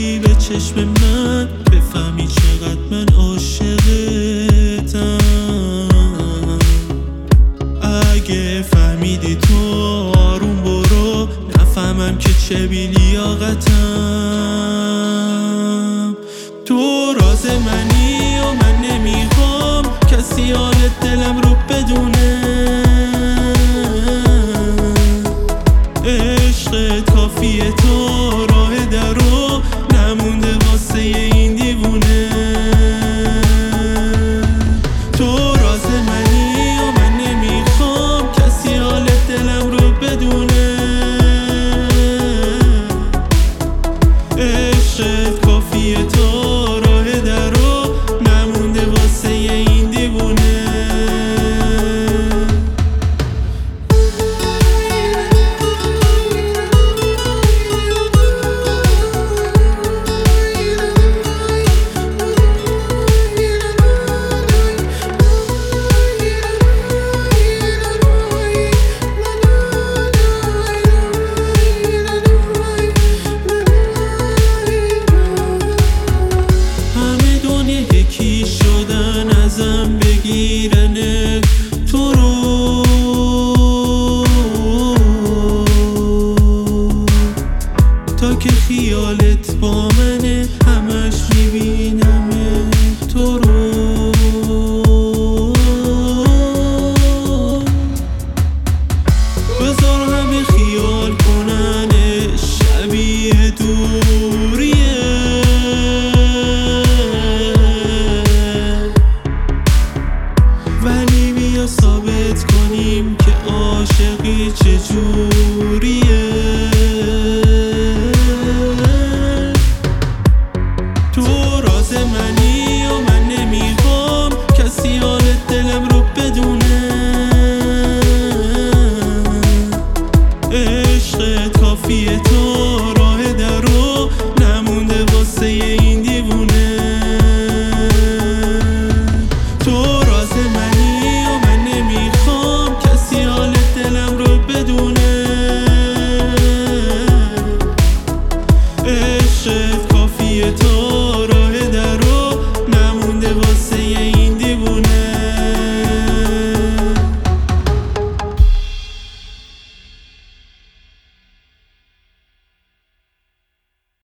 بیای به چشم من بفهمی چقدر من عاشقتم. اگه فهمیدی تو آروم برو، نفهمم که چه بی لیاقتم. تو راز منی و من نمیخوام کسی حالت دلم رو بدونه. عشقت کافیه، تو راه درو نمونده واسه این دیوونه. تو راز منی و من نمیخوام کسی حالت دلم رو بدونه. عشقت کافیه، تو راه درو نمونده واسه این دیوونه. یکی شدن ازم بگیرنه تو رو، تا که خیالت با منه همش میبینمه تو رو. بذار همه خیال کننه شبیه دوریه، ولی بیا ثابت کنیم که عاشقی چجوریه. تو راز منی و من نمیخوام کسی حالت دلم رو بدونه. عشقت کافیه، تو راه درو نمونده واسه این دیوونه. تو راز منی و من نمیخوام کسی حالت دلم رو بدونه. عشق